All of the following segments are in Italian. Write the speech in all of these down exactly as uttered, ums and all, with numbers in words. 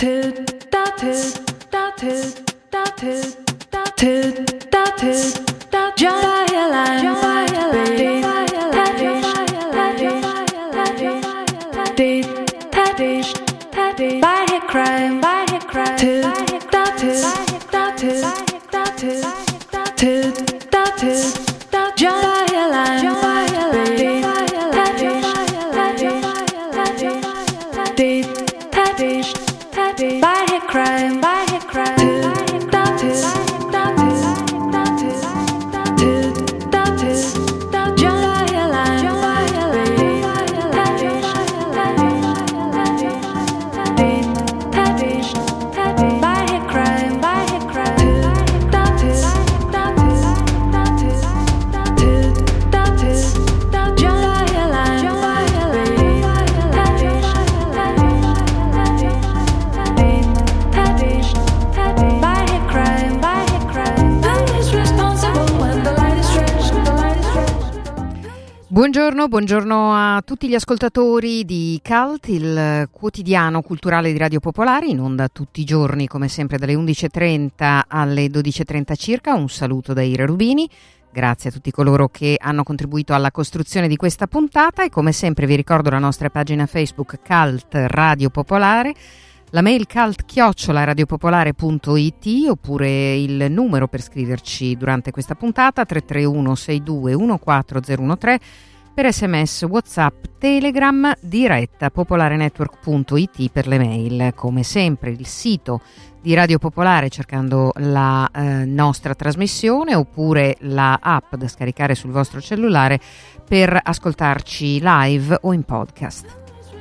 Buongiorno, buongiorno a tutti gli ascoltatori di Cult, il quotidiano culturale di Radio Popolare, in onda tutti i giorni come sempre dalle undici e trenta alle dodici e trenta circa. Un saluto da Ira Rubini, grazie a tutti coloro che hanno contribuito alla costruzione di questa puntata e come sempre vi ricordo la nostra pagina Facebook Cult Radio Popolare, la mail cult chiocciola radiopopolare punto it oppure il numero per scriverci durante questa puntata tre tre uno sei due uno quattro zero uno tre, per sms, whatsapp, telegram, diretta popolarenetwork punto it per le mail. Come sempre il sito di Radio Popolare cercando la eh, nostra trasmissione oppure la app da scaricare sul vostro cellulare per ascoltarci live o in podcast.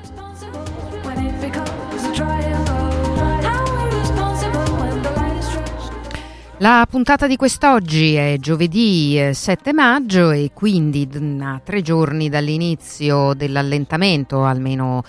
La puntata di quest'oggi è giovedì sette maggio e quindi a tre giorni dall'inizio dell'allentamento, almeno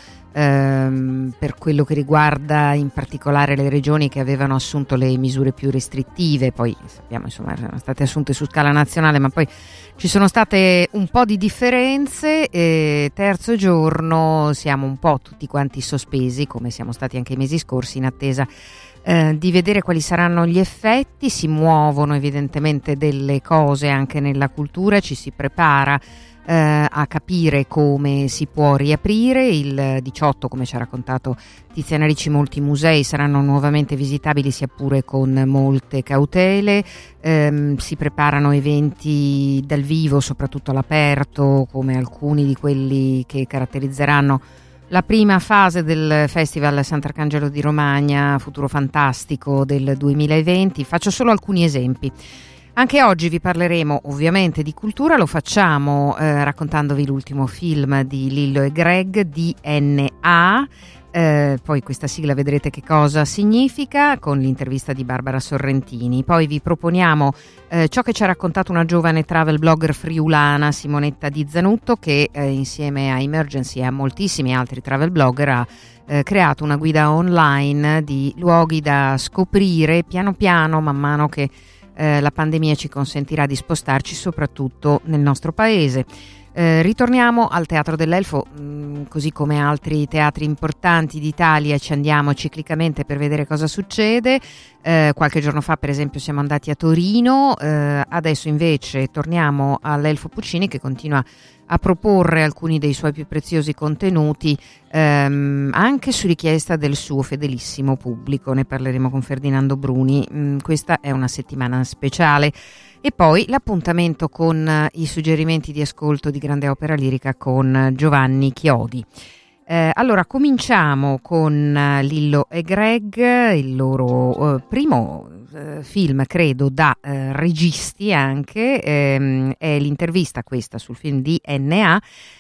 ehm, per quello che riguarda in particolare le regioni che avevano assunto le misure più restrittive. Poi sappiamo insomma erano state assunte su scala nazionale, ma poi ci sono state un po' di differenze e terzo giorno siamo un po' tutti quanti sospesi, come siamo stati anche i mesi scorsi, in attesa Eh, di vedere quali saranno gli effetti. Si muovono evidentemente delle cose anche nella cultura, ci si prepara eh, a capire come si può riaprire. Il diciotto, come ci ha raccontato Tiziana Ricci, molti musei saranno nuovamente visitabili sia pure con molte cautele. Eh, si preparano eventi dal vivo, soprattutto all'aperto, come alcuni di quelli che caratterizzeranno la prima fase del Festival Sant'Arcangelo di Romagna, Futuro Fantastico del duemilaventi. Faccio solo alcuni esempi. Anche oggi vi parleremo ovviamente di cultura, lo facciamo eh, raccontandovi l'ultimo film di Lillo e Greg, D N A. Eh, poi questa sigla vedrete che cosa significa con l'intervista di Barbara Sorrentini. Poi vi proponiamo eh, ciò che ci ha raccontato una giovane travel blogger friulana, Simonetta Di Zanutto, che eh, insieme a Emergency e a moltissimi altri travel blogger ha eh, creato una guida online di luoghi da scoprire piano piano man mano che eh, la pandemia ci consentirà di spostarci soprattutto nel nostro paese. Eh, ritorniamo al Teatro dell'Elfo, mh, così come altri teatri importanti d'Italia ci andiamo ciclicamente per vedere cosa succede. Eh, qualche giorno fa per esempio siamo andati a Torino, eh, adesso invece torniamo all'Elfo Puccini che continua a proporre alcuni dei suoi più preziosi contenuti ehm, anche su richiesta del suo fedelissimo pubblico. Ne parleremo con Ferdinando Bruni. Mm, questa è una settimana speciale. E poi l'appuntamento con uh, i suggerimenti di ascolto di grande opera lirica con uh, Giovanni Chiodi. Eh, allora cominciamo con uh, Lillo e Greg, il loro uh, primo uh, film credo da uh, registi anche, ehm, è l'intervista questa sul film D N A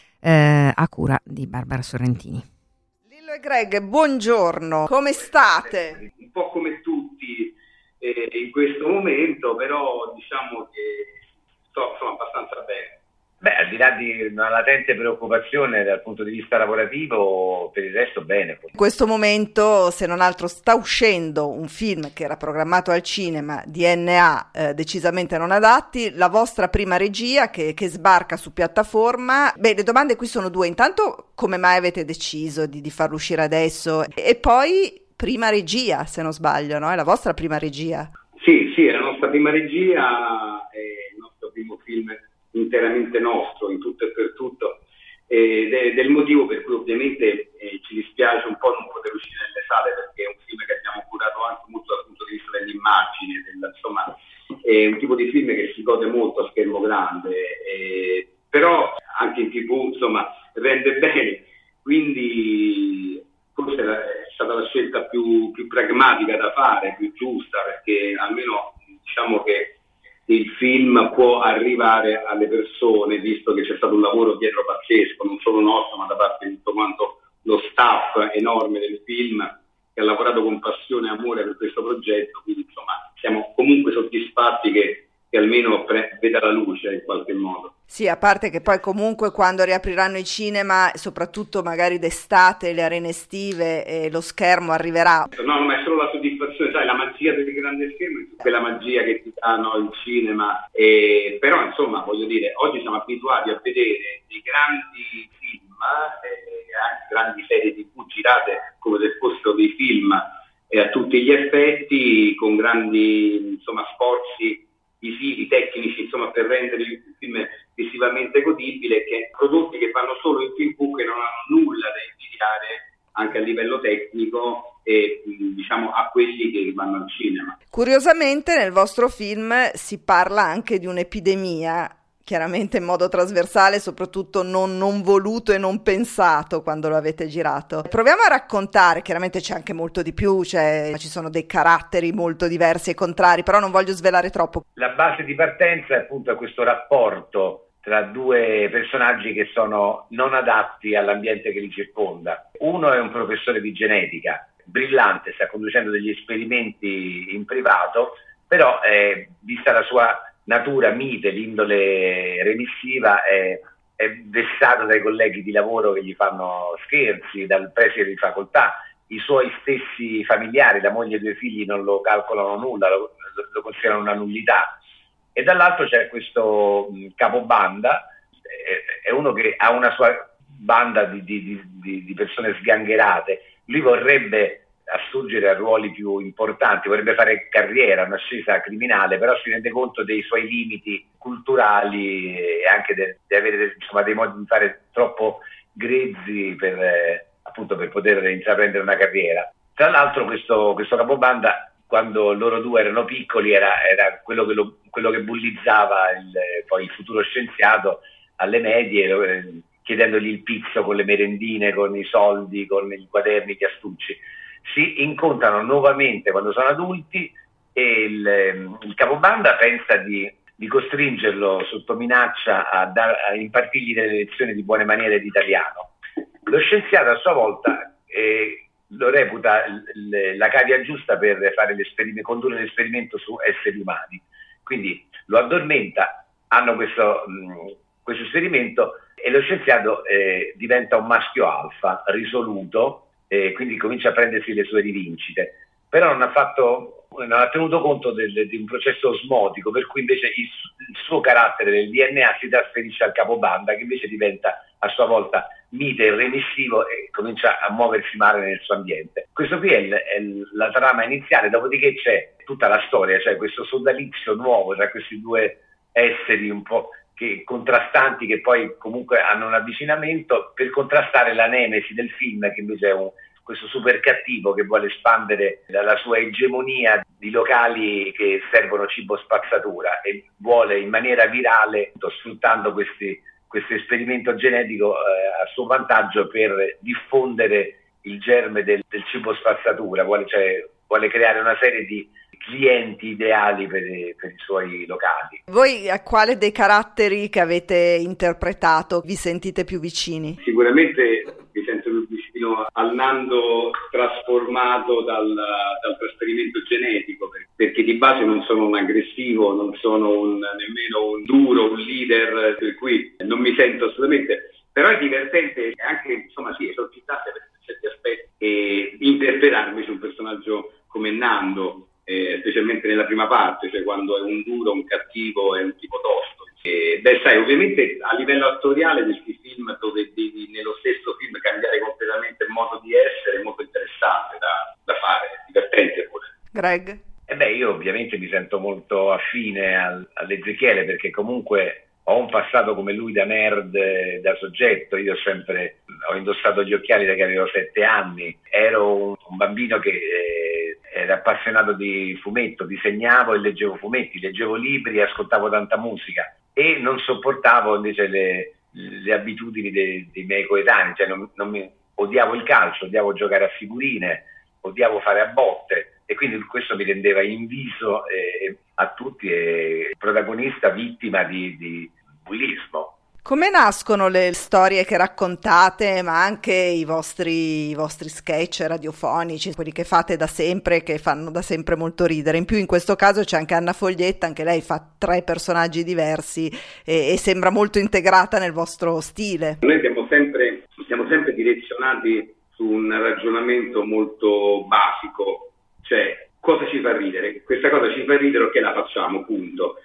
eh, a cura di Barbara Sorrentini. Lillo e Greg, buongiorno, come state? Un po' come tutti in questo momento, però diciamo che sto insomma abbastanza bene. Beh, al di là di una latente preoccupazione dal punto di vista lavorativo, per il resto bene. In questo momento, se non altro, sta uscendo un film che era programmato al cinema, D N A, eh, decisamente non adatti, la vostra prima regia che, che sbarca su piattaforma. Beh, le domande qui sono due. Intanto, come mai avete deciso di, di farlo uscire adesso? E poi prima regia, se non sbaglio, no? È la vostra prima regia. Sì, sì, è la nostra prima regia, è il nostro primo film interamente nostro, in tutto e per tutto, ed è del motivo per cui ovviamente eh, ci dispiace un po' non poter uscire nelle sale, perché è un film che abbiamo curato anche molto dal punto di vista dell'immagine, del, insomma è un tipo di film che si gode molto a schermo grande, eh, però anche in tv insomma rende bene, quindi forse è stata la scelta più, più pragmatica da fare, più giusta, perché almeno diciamo che il film può arrivare alle persone, visto che c'è stato un lavoro dietro pazzesco, non solo nostro, ma da parte di tutto quanto lo staff enorme del film, che ha lavorato con passione e amore per questo progetto, quindi insomma siamo comunque soddisfatti che, che almeno pre- veda la luce in qualche modo. Sì, a parte che poi comunque quando riapriranno i cinema, soprattutto magari d'estate, le arene estive, e lo schermo arriverà. No, no, ma è solo la soddisfazione, sai, la magia del grande schermo, quella magia che ti danno il cinema, e, però insomma voglio dire, oggi siamo abituati a vedere dei grandi film, e anche grandi serie tivù girate come se fossero dei film e a tutti gli effetti, con grandi insomma sforzi visivi, tecnici, insomma, per rendere il film visivamente godibile, che prodotti che fanno solo in tivù, che non hanno nulla da invidiare anche a livello tecnico e diciamo a quelli che vanno al cinema. Curiosamente nel vostro film si parla anche di un'epidemia, chiaramente in modo trasversale, soprattutto non, non voluto e non pensato quando lo avete girato. Proviamo a raccontare, chiaramente c'è anche molto di più, cioè, ci sono dei caratteri molto diversi e contrari, però non voglio svelare troppo. La base di partenza è appunto questo rapporto tra due personaggi che sono non adatti all'ambiente che li circonda. Uno è un professore di genetica, brillante, sta conducendo degli esperimenti in privato, però eh, vista la sua natura mite, l'indole remissiva, è, è vessato dai colleghi di lavoro che gli fanno scherzi, dal preside di facoltà, i suoi stessi familiari, la moglie e i due figli non lo calcolano nulla, lo, lo considerano una nullità. E dall'altro c'è questo mh, capobanda, è, è uno che ha una sua banda di, di, di, di persone sgangherate, lui vorrebbe assurgere a ruoli più importanti, vorrebbe fare carriera, un'ascesa criminale, però si rende conto dei suoi limiti culturali e anche di avere insomma, dei modi di fare troppo grezzi per, eh, appunto, per poter intraprendere una carriera. Tra l'altro questo, questo capobanda, quando loro due erano piccoli, era, era quello, che lo, quello che bullizzava il, poi il futuro scienziato alle medie, eh, chiedendogli il pizzo con le merendine, con i soldi, con i quaderni, gli astucci. Si incontrano nuovamente quando sono adulti e il, il capobanda pensa di, di costringerlo sotto minaccia a, dar, a impartirgli delle lezioni di buone maniere di italiano. Lo scienziato a sua volta eh, lo reputa l, la cavia giusta per fare l'esperimento, condurre l'esperimento su esseri umani. Quindi lo addormenta, hanno questo, mh, questo esperimento e lo scienziato eh, diventa un maschio alfa, risoluto, e quindi comincia a prendersi le sue rivincite, però non ha fatto, non ha tenuto conto del, di un processo osmotico, per cui invece il, il suo carattere del D N A si trasferisce al capobanda, che invece diventa a sua volta mite e remissivo e comincia a muoversi male nel suo ambiente. Questo qui è, il, è la trama iniziale, dopodiché c'è tutta la storia, cioè questo sodalizio nuovo tra questi due esseri un po' che contrastanti, che poi comunque hanno un avvicinamento per contrastare la nemesi del film, che invece è un, questo super cattivo che vuole espandere la, la sua egemonia di locali che servono cibo spazzatura e vuole in maniera virale, sfruttando questi, questo esperimento genetico eh, a suo vantaggio, per diffondere il germe del, del cibo spazzatura, vuole, cioè, vuole creare una serie di clienti ideali per, per i suoi locali. Voi a quale dei caratteri che avete interpretato vi sentite più vicini? Sicuramente mi sento più vicino al Nando trasformato dal, dal trasferimento genetico, perché di base non sono un aggressivo, non sono un, nemmeno un duro, un leader, per cui non mi sento assolutamente, però è divertente anche, insomma sì, esorcitante per certi aspetti, e interpretarmi su un personaggio come Nando, Eh, specialmente nella prima parte, cioè quando è un duro, un cattivo, è un tipo tosto, E, beh, sai, ovviamente a livello attoriale questi film dove devi nello stesso film cambiare completamente il modo di essere è molto interessante da, da fare, divertente pure. Greg? Eh beh, io ovviamente mi sento molto affine al, all'Ezechiele, perché comunque ho un passato come lui da nerd, eh, da soggetto. Io ho sempre ho indossato gli occhiali da che avevo sette anni, ero un, un bambino che eh, era appassionato di fumetto, disegnavo e leggevo fumetti, leggevo libri e ascoltavo tanta musica, e non sopportavo invece le, le abitudini dei, dei miei coetanei, cioè non, non mi, odiavo il calcio, odiavo giocare a figurine, odiavo fare a botte, e quindi questo mi rendeva inviso eh, a tutti e protagonista vittima di, di bullismo. Come nascono le storie che raccontate, ma anche i vostri, i vostri sketch radiofonici, quelli che fate da sempre, che fanno da sempre molto ridere? In più in questo caso c'è anche Anna Foglietta, anche lei fa tre personaggi diversi e, e sembra molto integrata nel vostro stile. Noi siamo sempre, siamo sempre direzionati su un ragionamento molto basico, cioè cosa ci fa ridere? Questa cosa ci fa ridere, che la facciamo, punto.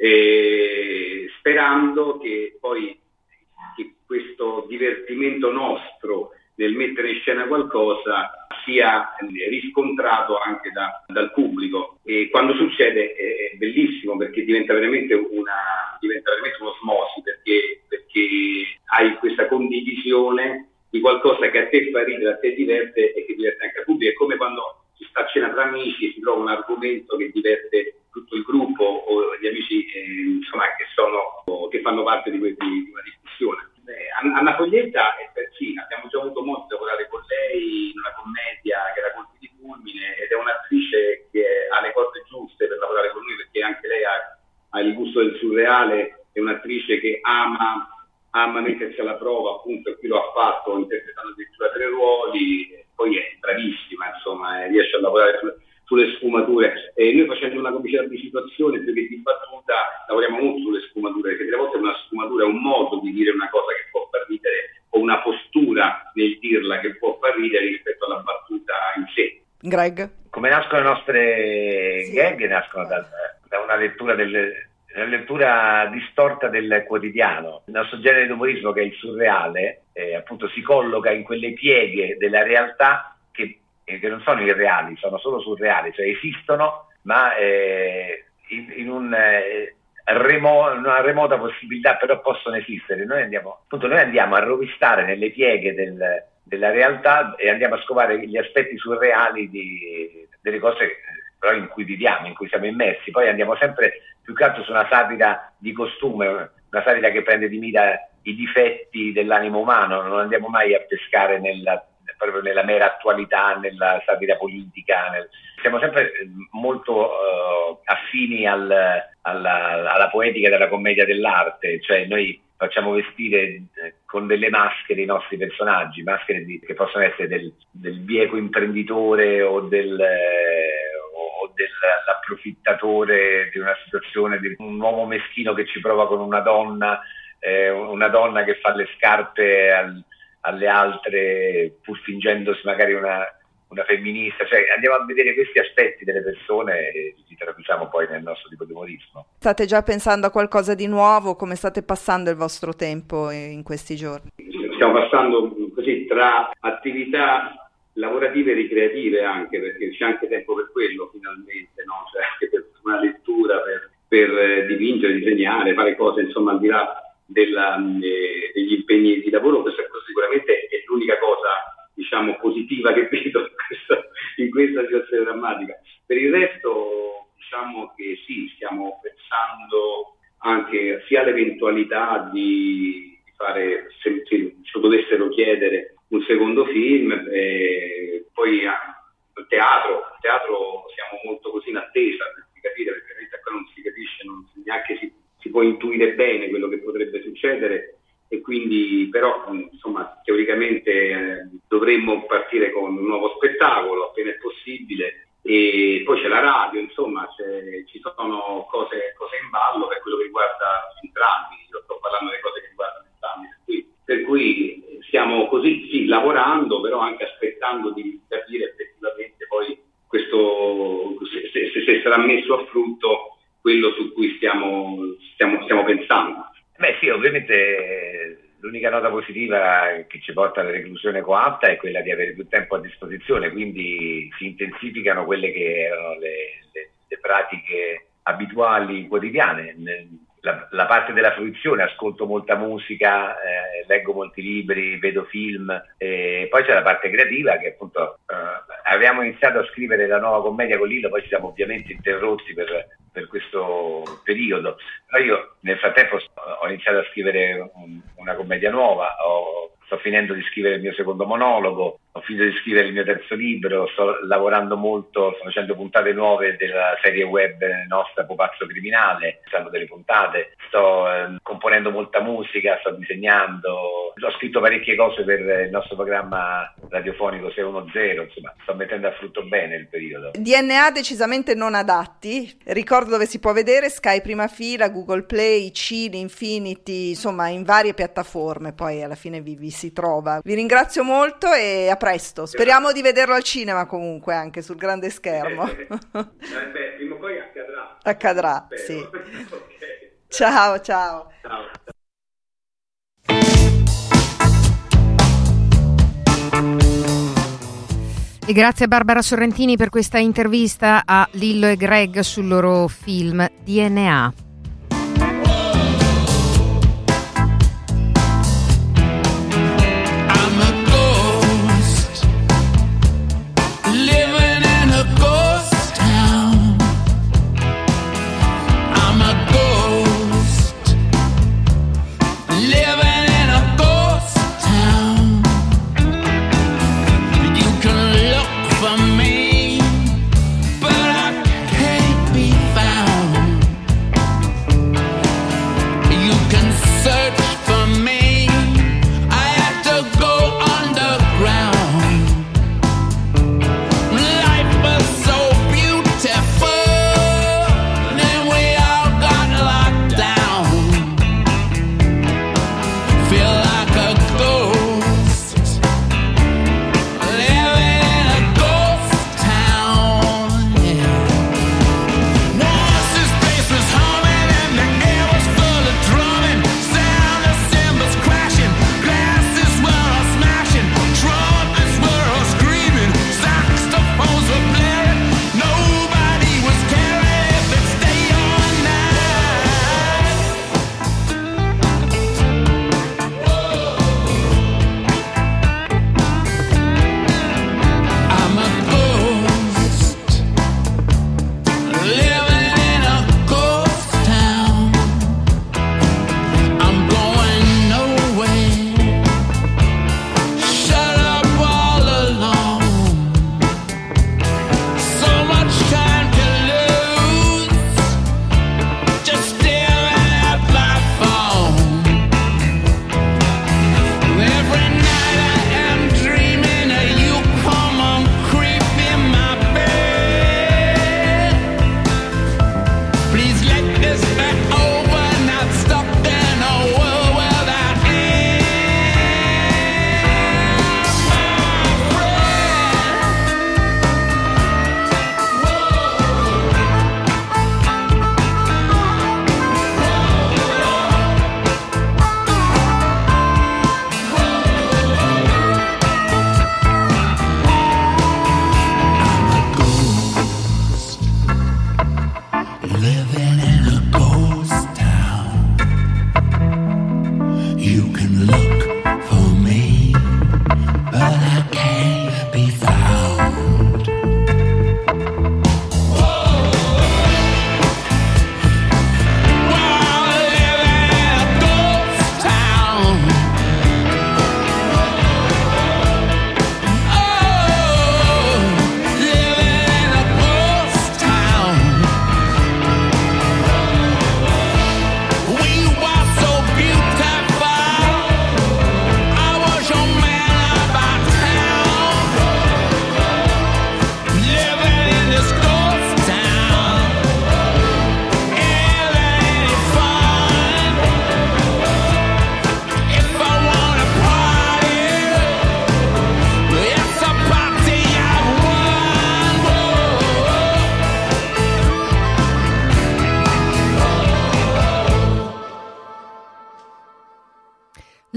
E sperando che poi che questo divertimento nostro nel mettere in scena qualcosa sia riscontrato anche da, dal pubblico, e quando succede è bellissimo, perché diventa veramente una diventa veramente un'osmosi, perché, perché hai questa condivisione di qualcosa che a te fa ridere, a te diverte e che diverte anche al pubblico. È come quando si sta a cena tra amici e si trova un argomento che diverte tutto il gruppo o gli amici eh, insomma che sono che fanno parte di, que- di una discussione. Eh, Anna Foglietta è per sì, abbiamo già avuto modo di lavorare con lei in una commedia che era Colpi di fulmine, ed è un'attrice che ha le corde giuste per lavorare con noi, perché anche lei ha, ha il gusto del surreale, è un'attrice che ama ama mettersi alla prova, appunto, e qui lo ha fatto interpretando addirittura tre ruoli, poi è bravissima, insomma, eh, riesce a lavorare su, sulle sfumature. E noi, facendo una comicità di situazione più che di battuta, lavoriamo molto sulle sfumature, perché delle volte una sfumatura è un modo di dire una cosa che può far ridere, o una postura nel dirla che può far ridere rispetto alla battuta in sé. Greg? Come nascono le nostre sì. gag? Nascono da, da una lettura del una lettura distorta del quotidiano. Il nostro genere di umorismo, che è il surreale, eh, appunto si colloca in quelle pieghe della realtà che, eh, che non sono irreali, sono solo surreali, cioè esistono, ma eh, in, in un, eh, remo- una remota possibilità, però possono esistere. Noi andiamo, appunto, noi andiamo a rovistare nelle pieghe del, della realtà e andiamo a scovare gli aspetti surreali di, delle cose però in cui viviamo, in cui siamo immersi. Poi andiamo sempre più che altro su una satira di costume, una satira che prende di mira i difetti dell'animo umano. Non andiamo mai a pescare nella, proprio nella mera attualità, nella satira politica. Nel... Siamo sempre molto uh, affini al, alla, alla poetica della commedia dell'arte, cioè noi facciamo vestire con delle maschere i nostri personaggi, maschere di, che possono essere del, del bieco imprenditore o del... Eh, o dell'approfittatore di una situazione, di un uomo meschino che ci prova con una donna, eh, una donna che fa le scarpe al, alle altre pur fingendosi magari una, una femminista. Cioè andiamo a vedere questi aspetti delle persone e li traduciamo poi nel nostro tipo di umorismo. State già pensando a qualcosa di nuovo? Come state passando il vostro tempo in questi giorni? Stiamo passando così tra attività lavorative e ricreative, anche perché c'è anche tempo per quello finalmente, no? Cioè anche per una lettura, per, per dipingere, disegnare, fare cose insomma al di là della, eh, degli impegni di lavoro. Questa sicuramente è l'unica cosa, diciamo, positiva che vedo in questa, in questa situazione drammatica. Per il resto diciamo che sì, stiamo pensando anche sia all'eventualità di fare, se, se ci dovessero chiedere, un secondo film, e poi al teatro, al teatro siamo molto così in attesa per capire, perché ancora non si capisce, non si, neanche si, si può intuire bene quello che potrebbe succedere, e quindi però insomma teoricamente eh, dovremmo partire con un nuovo spettacolo appena è possibile, e poi c'è la radio, insomma c'è, ci sono cose, cose in ballo per quello che riguarda entrambi. Io sto parlando delle cose che riguardano entrambi, per cui, per cui stiamo così sì lavorando, però anche aspettando di capire effettivamente poi questo se, se, se sarà messo a frutto quello su cui stiamo stiamo, stiamo pensando. Beh sì, ovviamente l'unica nota positiva che ci porta alla reclusione coatta è quella di avere più tempo a disposizione, quindi si intensificano quelle che erano le, le, le pratiche abituali quotidiane. La, la parte della fruizione, ascolto molta musica, eh, leggo molti libri, vedo film, e poi c'è la parte creativa che appunto eh, avevamo iniziato a scrivere la nuova commedia con Lillo, poi ci siamo ovviamente interrotti per, per questo periodo, però io nel frattempo ho iniziato a scrivere un, una commedia nuova, ho, sto finendo di scrivere il mio secondo monologo, ho finito di scrivere il mio terzo libro, sto lavorando molto, sto facendo puntate nuove della serie web nostra Pupazzo Criminale, stanno delle puntate, sto eh, componendo molta musica, sto disegnando, ho scritto parecchie cose per il nostro programma radiofonico sei uno zero, insomma sto mettendo a frutto bene il periodo. D N A decisamente non adatti, ricordo dove si può vedere, Sky Prima Fila, Google Play, Cine, Infinity, insomma in varie piattaforme, poi alla fine vi, vi si trova. Vi ringrazio molto e a presto, speriamo di vederlo al cinema comunque anche sul grande schermo. Eh, eh, beh, prima o poi accadrà. Accadrà, Spero. sì. Okay. Ciao, ciao. Ciao. E grazie a Barbara Sorrentini per questa intervista a Lillo e Greg sul loro film D N A. But I can't be found.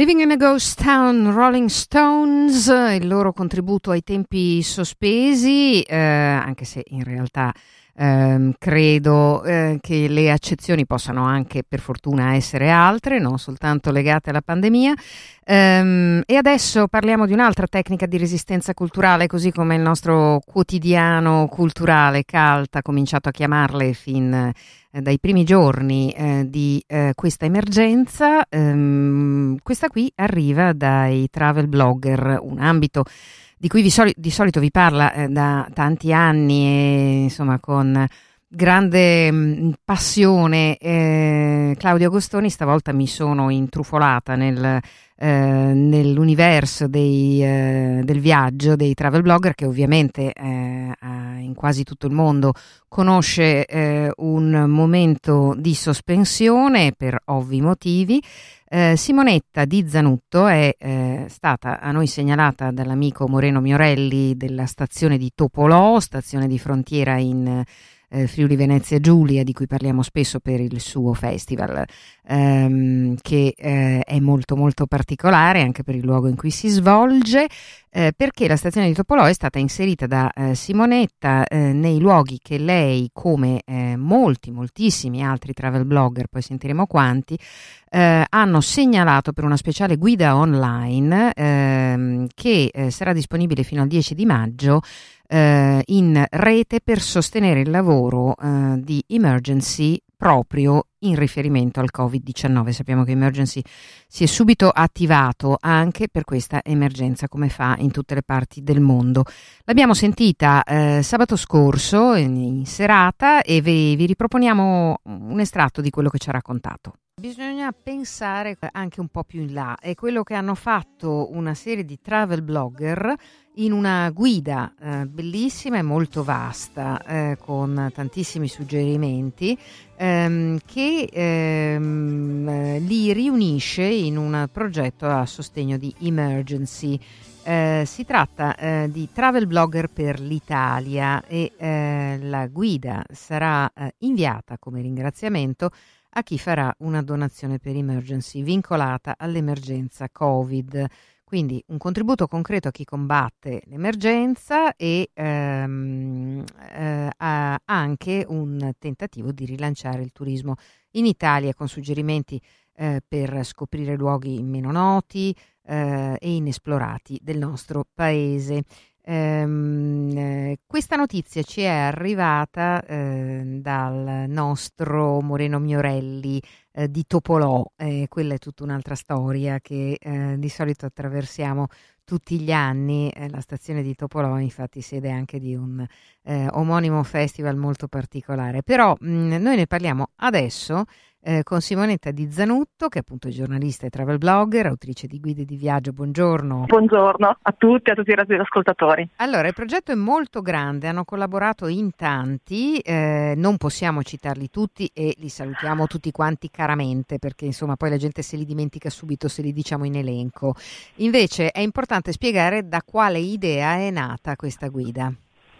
Living in a Ghost Town, Rolling Stones, il loro contributo ai tempi sospesi, eh, anche se in realtà eh, credo eh, che le accezioni possano anche per fortuna essere altre, non soltanto legate alla pandemia. Um, e adesso parliamo di un'altra tecnica di resistenza culturale, così come il nostro quotidiano culturale Cult ha cominciato a chiamarle fin eh, dai primi giorni eh, di eh, questa emergenza. Um, questa qui arriva dai travel blogger, un ambito di cui vi soli- di solito vi parla eh, da tanti anni e insomma con grande mh, passione. eh, Claudio Agostoni, stavolta mi sono intrufolata nel, eh, nell'universo dei, eh, del viaggio, dei travel blogger, che ovviamente eh, in quasi tutto il mondo conosce eh, un momento di sospensione per ovvi motivi. Eh, Simonetta Di Zanutto è eh, stata a noi segnalata dall'amico Moreno Miorelli della stazione di Topolò, stazione di frontiera in Eh, Friuli Venezia Giulia, di cui parliamo spesso per il suo festival, ehm, che eh, è molto molto particolare anche per il luogo in cui si svolge, eh, perché la stazione di Topolò è stata inserita da eh, Simonetta eh, nei luoghi che lei, come eh, molti moltissimi altri travel blogger, poi sentiremo quanti, eh, hanno segnalato per una speciale guida online ehm, che eh, sarà disponibile fino al dieci di maggio in rete per sostenere il lavoro uh, di Emergency proprio in riferimento al covid diciannove. Sappiamo che Emergency si è subito attivato anche per questa emergenza, come fa in tutte le parti del mondo. L'abbiamo sentita eh, sabato scorso in, in serata e vi, vi riproponiamo un estratto di quello che ci ha raccontato. Bisogna pensare anche un po' più in là, è quello che hanno fatto una serie di travel blogger in una guida eh, bellissima e molto vasta, eh, con tantissimi suggerimenti, ehm, che ehm, li riunisce in un progetto a sostegno di Emergency. Eh, si tratta eh, di Travel Blogger per l'Italia e eh, la guida sarà eh, inviata come ringraziamento a chi farà una donazione per Emergency vincolata all'emergenza Covid. Quindi un contributo concreto a chi combatte l'emergenza e ehm, eh, anche un tentativo di rilanciare il turismo in Italia con suggerimenti eh, per scoprire luoghi meno noti eh, e inesplorati del nostro paese. Ehm, eh, questa notizia ci è arrivata eh, dal nostro Moreno Miorelli eh, di Topolò. Eh, quella è tutta un'altra storia che eh, di solito attraversiamo tutti gli anni. Eh, la stazione di Topolò infatti sede anche di un eh, omonimo festival molto particolare, però mh, noi ne parliamo adesso Eh, con Simonetta Di Zanutto, che è appunto giornalista e travel blogger, autrice di guide di viaggio. Buongiorno. Buongiorno a tutti e a tutti i radioascoltatori. Allora, il progetto è molto grande, hanno collaborato in tanti, eh, non possiamo citarli tutti e li salutiamo tutti quanti caramente, perché insomma poi la gente se li dimentica subito se li diciamo in elenco. Invece è importante spiegare da quale idea è nata questa guida.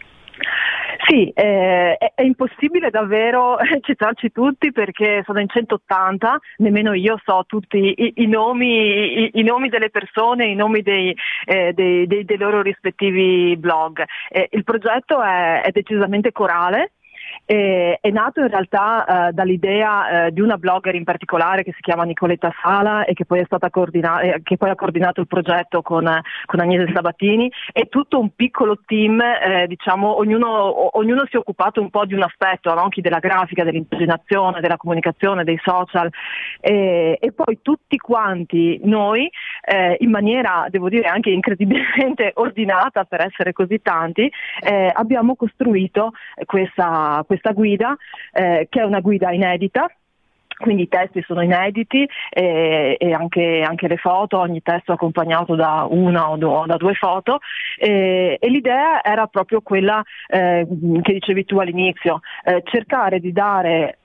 Sì, eh, è, è impossibile davvero citarci tutti perché sono in centottanta, nemmeno io so tutti i, i, nomi, i, i nomi delle persone, i nomi dei, eh, dei, dei, dei loro rispettivi blog. Eh, il progetto è, è decisamente corale. Eh, è nato in realtà eh, dall'idea eh, di una blogger in particolare che si chiama Nicoletta Sala e che poi è stata coordinata, eh, che poi ha coordinato il progetto con, con Agnese Sabatini, e tutto un piccolo team, eh, diciamo ognuno, o, ognuno si è occupato un po' di un aspetto, no? Chi della grafica, dell'impaginazione, della comunicazione, dei social, eh, e poi tutti quanti noi eh, in maniera, devo dire, anche incredibilmente ordinata per essere così tanti, eh, abbiamo costruito questa questa guida eh, che è una guida inedita. Quindi i testi sono inediti e, e anche, anche le foto, ogni testo accompagnato da una o, do, da due foto, e, e l'idea era proprio quella eh, che dicevi tu all'inizio, eh, cercare di dare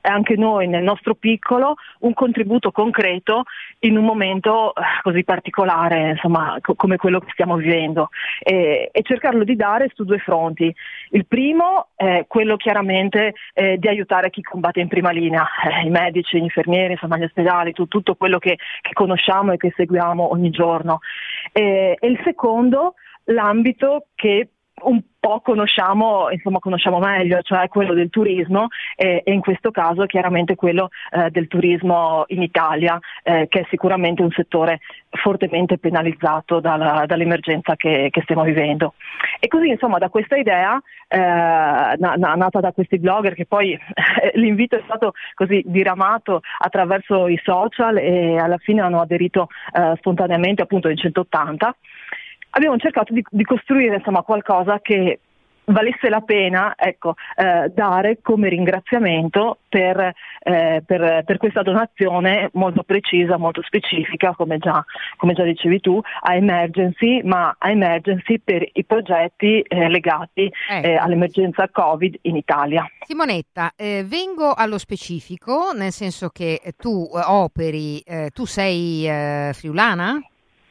e anche noi nel nostro piccolo un contributo concreto in un momento così particolare, insomma, co- come quello che stiamo vivendo, e, e cercarlo di dare su due fronti. Il primo è quello chiaramente eh, di aiutare chi combatte in prima linea, eh, i medici, gli infermieri, insomma gli ospedali, tu, tutto quello che, che conosciamo e che seguiamo ogni giorno. E, e il secondo, l'ambito che un po' conosciamo, insomma conosciamo meglio, cioè quello del turismo e, e in questo caso chiaramente quello eh, del turismo in Italia, eh, che è sicuramente un settore fortemente penalizzato dalla, dall'emergenza che, che stiamo vivendo. E così insomma da questa idea eh, na, na, nata da questi blogger, che poi eh, l'invito è stato così diramato attraverso i social e alla fine hanno aderito eh, spontaneamente appunto in centottanta. Abbiamo cercato di, di costruire insomma qualcosa che valesse la pena, ecco, eh, dare come ringraziamento per, eh, per, per questa donazione molto precisa, molto specifica, come già, come già dicevi tu, a Emergency, ma a Emergency per i progetti eh, legati ecco. eh, all'emergenza Covid in Italia. Simonetta, eh, vengo allo specifico, nel senso che tu eh, operi, eh, tu sei eh, friulana?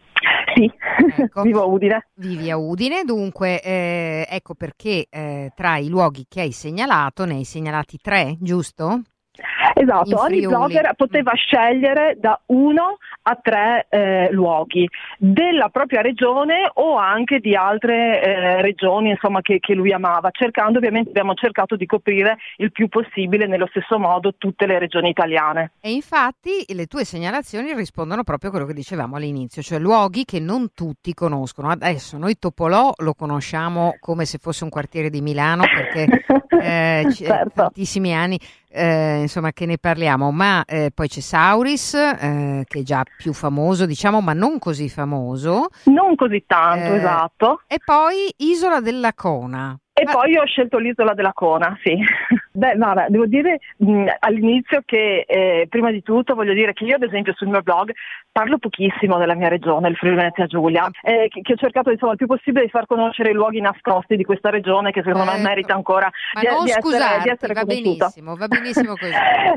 Sì, ecco. Vivo a Udine. Vivi a Udine, dunque eh, ecco perché eh, tra i luoghi che hai segnalato, ne hai segnalati tre, giusto? Esatto, ogni blogger poteva scegliere da uno a tre eh, luoghi della propria regione o anche di altre eh, regioni, insomma, che, che lui amava, cercando, ovviamente abbiamo cercato di coprire il più possibile nello stesso modo tutte le regioni italiane. E infatti le tue segnalazioni rispondono proprio a quello che dicevamo all'inizio, cioè luoghi che non tutti conoscono. Adesso noi Topolò lo conosciamo come se fosse un quartiere di Milano, perché eh, c- certo. tantissimi anni Eh, insomma che ne parliamo, ma eh, poi c'è Sauris eh, che è già più famoso, diciamo, ma non così famoso, non così tanto, eh, esatto, e poi Isola della Cona. e ma... poi ho scelto l'isola della Cona, sì. Beh, guarda, devo dire mh, all'inizio che eh, prima di tutto voglio dire che io ad esempio sul mio blog parlo pochissimo della mia regione, il Friuli Venezia Giulia, eh, che, che ho cercato insomma il più possibile di far conoscere i luoghi nascosti di questa regione che secondo ecco. me merita ancora ma di, non di scusarti, essere, di essere va conosciuta. benissimo, va benissimo così.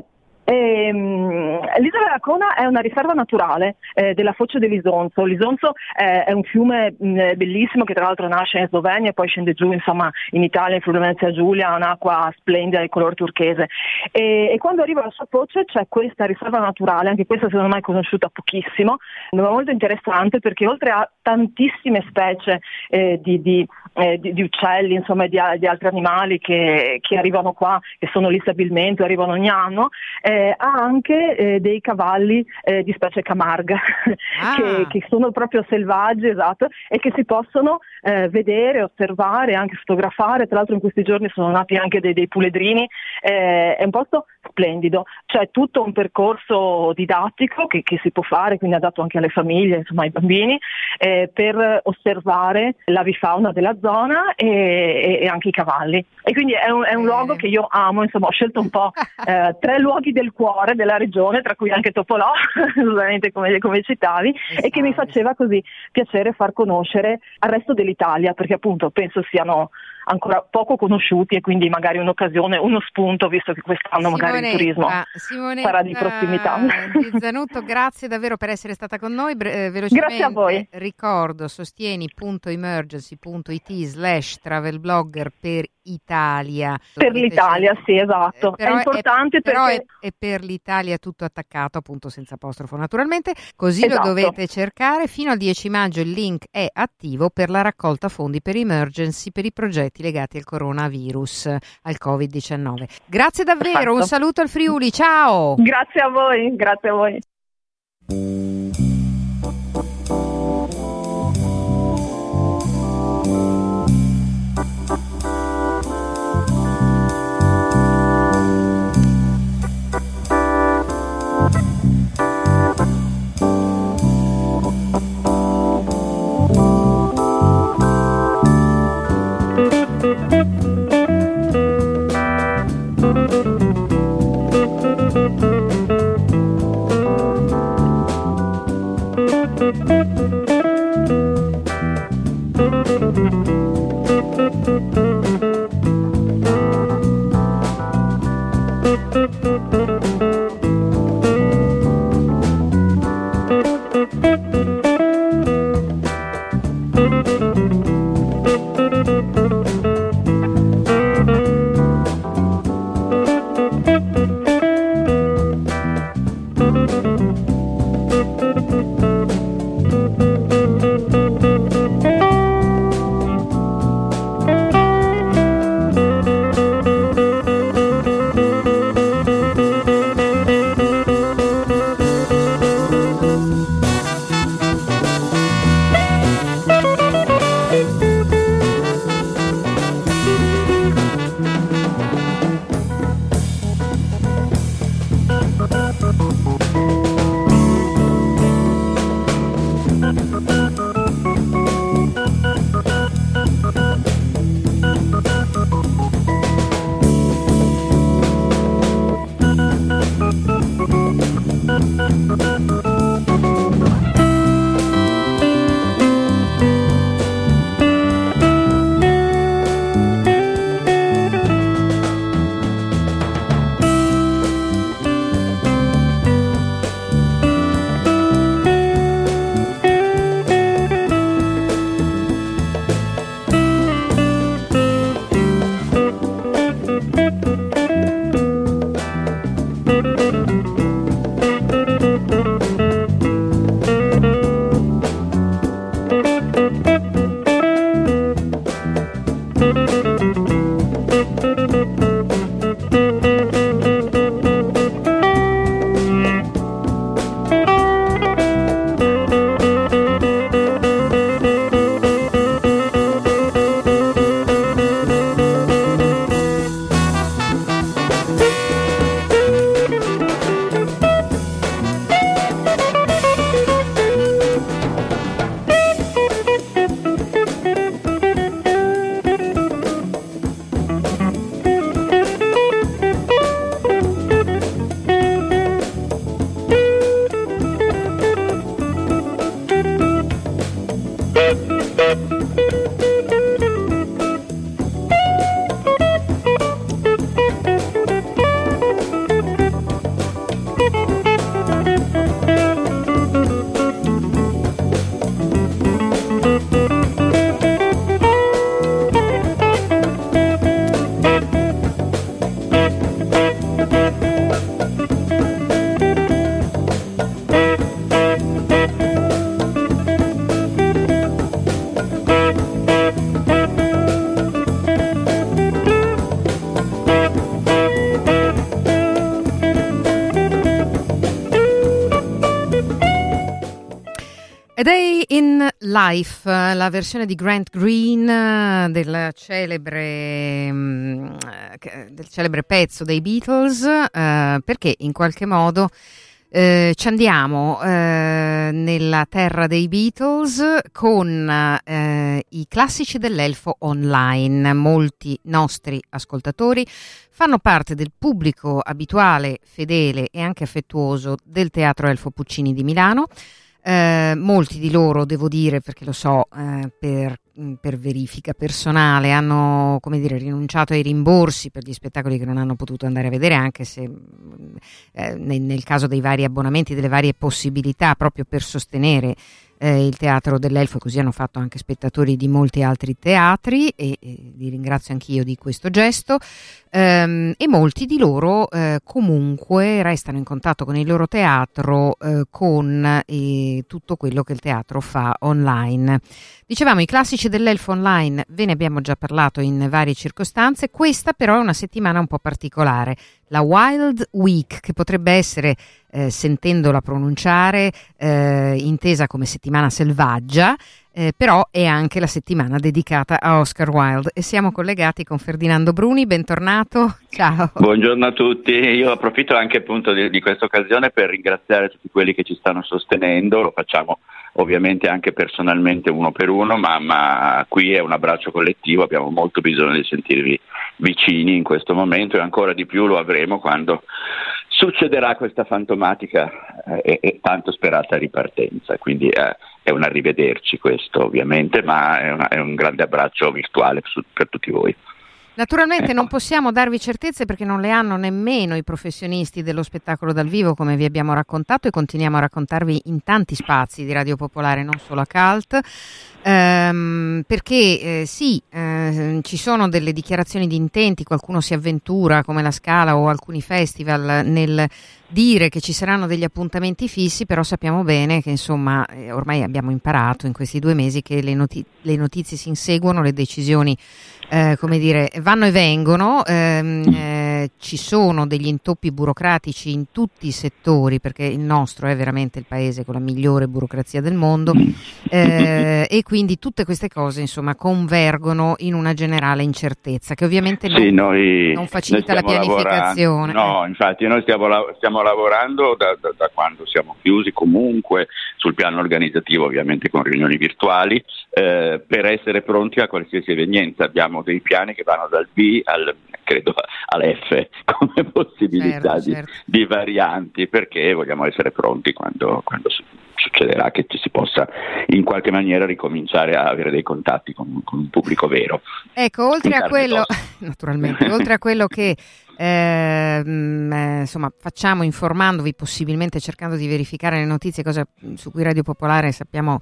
E, um, l'isola della Cona è una riserva naturale eh, della foce dell'Isonzo. L'Isonzo eh, è un fiume mh, bellissimo che tra l'altro nasce in Slovenia e poi scende giù insomma in Italia, in Friuli Venezia Giulia, ha un'acqua splendida di color turchese e, e quando arriva alla sua foce c'è questa riserva naturale, anche questa secondo me è conosciuta pochissimo, ma molto interessante perché oltre a tantissime specie eh, di, di, eh, di, di uccelli, insomma di, di altri animali che, che arrivano qua, che sono lì stabilmente, arrivano ogni anno, eh, ha anche eh, dei cavalli eh, di specie Camargue ah. che, che sono proprio selvaggi, esatto, e che si possono eh, vedere, osservare, anche fotografare. Tra l'altro in questi giorni sono nati anche dei, dei puledrini, eh, è un posto splendido, c'è tutto un percorso didattico che, che si può fare, quindi adatto anche alle famiglie, insomma ai bambini, eh, per osservare l'avifauna della zona e, e anche i cavalli. E quindi è un, è un luogo che io amo, insomma ho scelto un po' eh, tre luoghi del cuore della regione, tra cui anche Topolò, ovviamente come, come citavi, esatto. E che mi faceva così piacere far conoscere al resto dell'Italia, perché appunto penso siano ancora poco conosciuti e quindi magari un'occasione, uno spunto, visto che quest'anno Simonetta, magari il turismo Simonetta sarà di prossimità. Di Zanutto, grazie davvero per essere stata con noi. Bre- velocemente, grazie a voi. Ricordo sostieni punto emergency punto it slash travel blogger per Italia. Per l'Italia, cercare. sì, esatto. Eh, è importante è, però perché... è, è per l'Italia tutto attaccato, appunto senza apostrofo naturalmente, così esatto. Lo dovete cercare. Fino al dieci maggio il link è attivo per la raccolta fondi per Emergency per i progetti legati al coronavirus, al covid diciannove. Grazie davvero, Perfetto. Un saluto al Friuli, ciao! Grazie a voi, grazie a voi. Thank you. A Day in Life, la versione di Grant Green del celebre, del celebre pezzo dei Beatles, eh, perché in qualche modo eh, ci andiamo eh, nella terra dei Beatles con eh, i classici dell'Elfo online. Molti nostri ascoltatori fanno parte del pubblico abituale, fedele e anche affettuoso del Teatro Elfo Puccini di Milano. Eh, molti di loro, devo dire, perché lo so eh, per, per verifica personale, hanno, come dire, rinunciato ai rimborsi per gli spettacoli che non hanno potuto andare a vedere, anche se eh, nel, nel caso dei vari abbonamenti, delle varie possibilità, proprio per sostenere eh, il Teatro dell'Elfo, e così hanno fatto anche spettatori di molti altri teatri, e, e li ringrazio anch'io di questo gesto. Um, e molti di loro uh, comunque restano in contatto con il loro teatro, uh, con eh, tutto quello che il teatro fa online. Dicevamo, i classici dell'Elfo online, ve ne abbiamo già parlato in varie circostanze. Questa però è una settimana un po' particolare, la Wild Week, che potrebbe essere, eh, sentendola pronunciare, eh, intesa come settimana selvaggia. Eh, però è anche la settimana dedicata a Oscar Wilde, e siamo collegati con Ferdinando Bruni. Bentornato, ciao. Buongiorno a tutti. Io approfitto anche appunto di, di questa occasione per ringraziare tutti quelli che ci stanno sostenendo. Lo facciamo ovviamente anche personalmente, uno per uno, ma, ma qui è un abbraccio collettivo. Abbiamo molto bisogno di sentirvi vicini in questo momento, e ancora di più lo avremo quando succederà questa fantomatica eh, e tanto sperata ripartenza. Quindi eh, è un arrivederci questo, ovviamente, ma è, una, è un grande abbraccio virtuale su, per tutti voi. Naturalmente ecco. Non possiamo darvi certezze, perché non le hanno nemmeno i professionisti dello spettacolo dal vivo, come vi abbiamo raccontato e continuiamo a raccontarvi in tanti spazi di Radio Popolare, non solo a Cult. Ehm, perché eh, sì, eh, ci sono delle dichiarazioni di intenti, qualcuno si avventura, come la Scala o alcuni festival, nel dire che ci saranno degli appuntamenti fissi, però sappiamo bene che insomma eh, ormai abbiamo imparato in questi due mesi che le, noti- le notizie si inseguono, le decisioni eh, come dire vanno e vengono, ehm, eh, ci sono degli intoppi burocratici in tutti i settori, perché il nostro è veramente il paese con la migliore burocrazia del mondo, eh, e quindi tutte queste cose insomma convergono in una generale incertezza che ovviamente non, sì, noi, non facilita la noi pianificazione. No, infatti noi stiamo, stiamo lavorando da, da, da quando siamo chiusi, comunque sul piano organizzativo, ovviamente con riunioni virtuali, eh, per essere pronti a qualsiasi evenienza. Abbiamo dei piani che vanno dal B al, credo, all'F come possibilità certo, di, certo. di varianti, perché vogliamo essere pronti quando, quando succederà che ci si possa in qualche maniera ricominciare a avere dei contatti con, con un pubblico vero. Ecco, oltre a quello, naturalmente, oltre a quello che eh, mh, insomma facciamo informandovi, possibilmente cercando di verificare le notizie, cosa su cui Radio Popolare sappiamo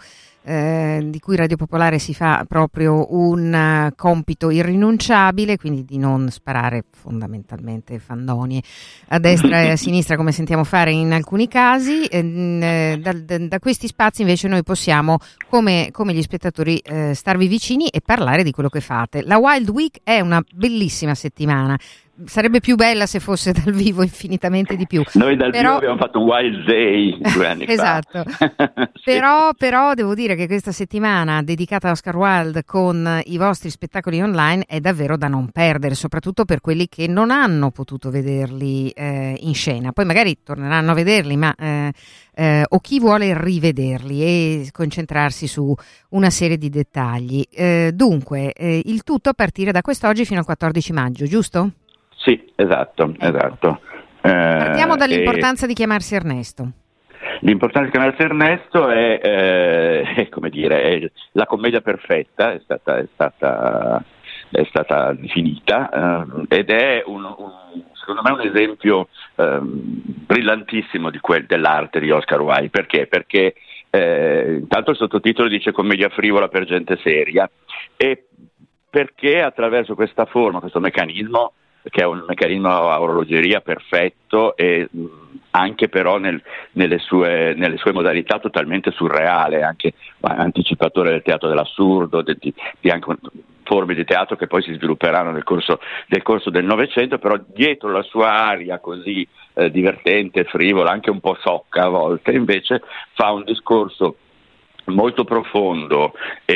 eh, di cui Radio Popolare si fa proprio un uh, compito irrinunciabile, quindi di non sparare fondamentalmente fandonie a destra e a sinistra come sentiamo fare in alcuni casi. Eh, da, da, da questi spazi invece noi possiamo, come, come gli spettatori, eh, starvi vicini e parlare di quello che fate. La Wild Week è una bellissima settimana. Sarebbe più bella se fosse dal vivo infinitamente di più. Noi dal però... vivo abbiamo fatto un Wild Day due anni esatto. fa. Sì. però, però devo dire che questa settimana dedicata a Oscar Wilde con i vostri spettacoli online è davvero da non perdere, soprattutto per quelli che non hanno potuto vederli eh, in scena. Poi magari torneranno a vederli, ma eh, eh, o chi vuole rivederli e concentrarsi su una serie di dettagli. Eh, dunque, eh, il tutto a partire da quest'oggi fino al quattordici maggio, giusto? Sì, esatto, ecco. esatto. Partiamo Eh, dall'importanza e... di chiamarsi Ernesto. L'importanza di chiamarsi Ernesto è, eh, è come dire, è la commedia perfetta, è stata, è stata, è stata definita eh, ed è un, un, secondo me un esempio eh, brillantissimo di quel, dell'arte di Oscar Wilde. Perché? Perché eh, intanto il sottotitolo dice commedia frivola per gente seria, e perché attraverso questa forma, questo meccanismo, che è un meccanismo a orologeria perfetto e mh, anche però nel, nelle, sue, nelle sue modalità totalmente surreale, anche anticipatore del teatro dell'assurdo, di, di, di anche forme di teatro che poi si svilupperanno nel corso del corso del Novecento, però dietro la sua aria così eh, divertente, frivola, anche un po' socca a volte, invece fa un discorso molto profondo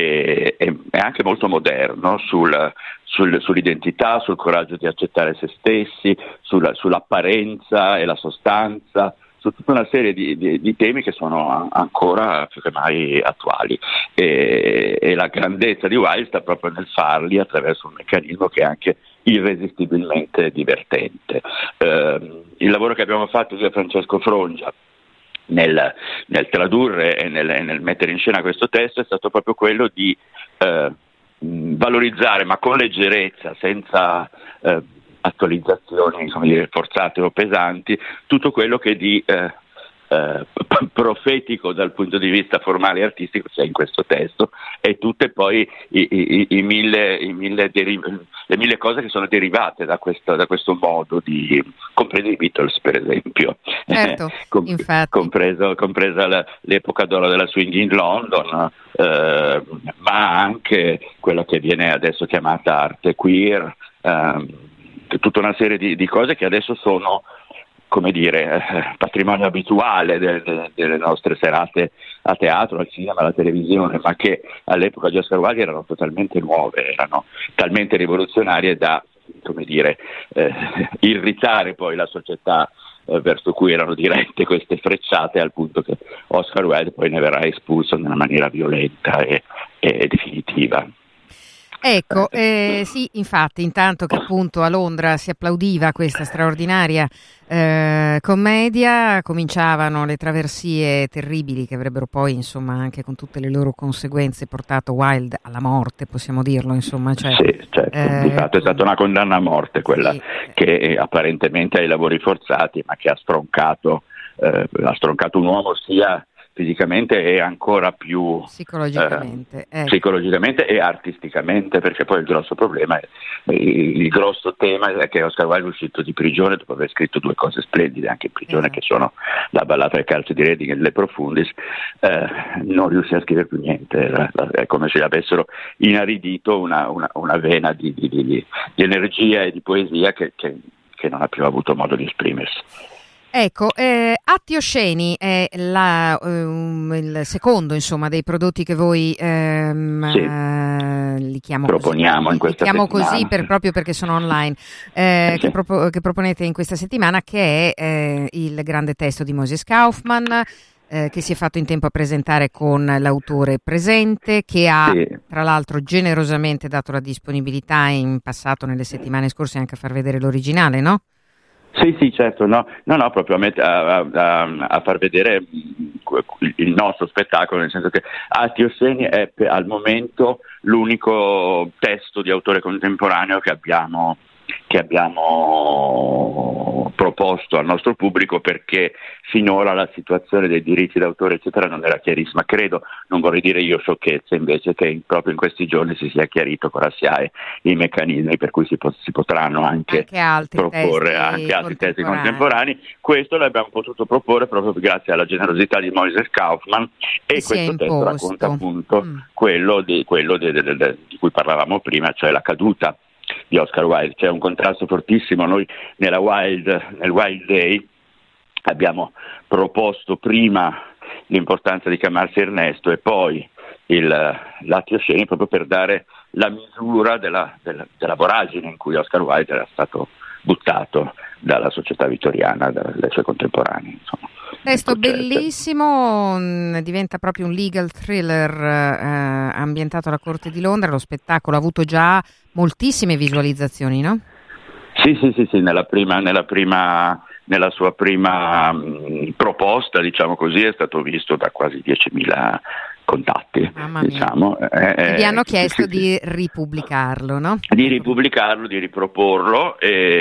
e, e, e anche molto moderno sul, sul, sull'identità, sul coraggio di accettare se stessi, sulla, sull'apparenza e la sostanza, su tutta una serie di, di, di temi che sono ancora più che mai attuali, e, e la grandezza di Wilde sta proprio nel farli attraverso un meccanismo che è anche irresistibilmente divertente. Eh, il lavoro che abbiamo fatto io e Francesco Frongia Nel, nel tradurre e nel, nel mettere in scena questo testo è stato proprio quello di eh, valorizzare, ma con leggerezza, senza eh, attualizzazioni, come dire, forzate o pesanti, tutto quello che di eh, eh, profetico dal punto di vista formale e artistico c'è in questo testo, e tutte poi i, i, i mille, i mille deriv- le mille cose che sono derivate da questo, da questo modo di, compresi i Beatles per esempio, certo, Com- infatti. compreso, compresa la, l'epoca d'oro della swing in London, eh, ma anche quella che viene adesso chiamata arte queer, eh, tutta una serie di, di cose che adesso sono, come dire, patrimonio abituale de, de, delle nostre serate a teatro, al cinema, alla televisione, ma che all'epoca di Oscar Wilde erano totalmente nuove, erano talmente rivoluzionarie da, come dire, eh, irritare poi la società eh, verso cui erano dirette queste frecciate, al punto che Oscar Wilde poi ne verrà espulso in una maniera violenta e, e definitiva. Ecco, eh, sì, infatti, intanto che appunto a Londra si applaudiva questa straordinaria eh, commedia, cominciavano le traversie terribili che avrebbero poi, insomma, anche con tutte le loro conseguenze, portato Wilde alla morte, possiamo dirlo, insomma. Cioè, sì, certo, eh, di fatto è stata una condanna a morte quella, sì, che apparentemente ai lavori forzati, ma che ha stroncato, eh, ha stroncato un uomo sia fisicamente e ancora più psicologicamente, eh, ecco. psicologicamente e artisticamente, perché poi il grosso problema è, il, il grosso tema è che Oscar Wilde è uscito di prigione dopo aver scritto due cose splendide anche in prigione, esatto, che sono La ballata del calcio di Reading e Le Profundis, eh, non riuscì a scrivere più niente, è come se gli avessero inaridito una, una, una vena di, di, di, di energia e di poesia che, che, che non ha più avuto modo di esprimersi. Ecco, eh, Atti Osceni è la, um, il secondo, insomma, dei prodotti che voi ehm, sì. eh, li chiamo proponiamo così, in questa li chiamo settimana. così per, proprio perché sono online, eh, sì. che, propo- che proponete in questa settimana, che è eh, il grande testo di Moses Kaufman, eh, che si è fatto in tempo a presentare con l'autore presente, che ha sì. tra l'altro generosamente dato la disponibilità in passato, nelle settimane scorse, anche a far vedere l'originale, no? Sì, sì, certo, no, no, no proprio a, met- a, a, a far vedere il nostro spettacolo, nel senso che Atti Osceni è per, al momento l'unico testo di autore contemporaneo che abbiamo che abbiamo proposto al nostro pubblico, perché finora la situazione dei diritti d'autore eccetera non era chiarissima. Credo, non vorrei dire io sciocchezze, invece, che proprio in questi giorni si sia chiarito con la S I A E i meccanismi per cui si, po- si potranno anche, anche altri proporre testi anche altri testi contemporanei. contemporanei. Questo l'abbiamo potuto proporre proprio grazie alla generosità di Moises Kaufman, e Che si è questo testo imposto. racconta appunto Mm. quello, di, quello di, di, di, di cui parlavamo prima, cioè la caduta di Oscar Wilde. C'è un contrasto fortissimo. Noi nella Wilde, nel Wilde Day abbiamo proposto prima l'importanza di chiamarsi Ernesto e poi il Lati Osceni, proprio per dare la misura della, della, della voragine in cui Oscar Wilde era stato buttato dalla società vittoriana, dai suoi contemporanei. Insomma. Testo Ecco, certo. bellissimo, mh, diventa proprio un legal thriller eh, ambientato alla Corte di Londra. Lo spettacolo ha avuto già moltissime visualizzazioni, no? Sì, sì, sì, sì, nella prima, nella prima, nella sua prima mh, proposta, diciamo così, è stato visto da quasi diecimila contatti. Mamma mia. Diciamo. E vi hanno eh, chiesto sì, sì, di ripubblicarlo, no? Di ripubblicarlo, di riproporlo,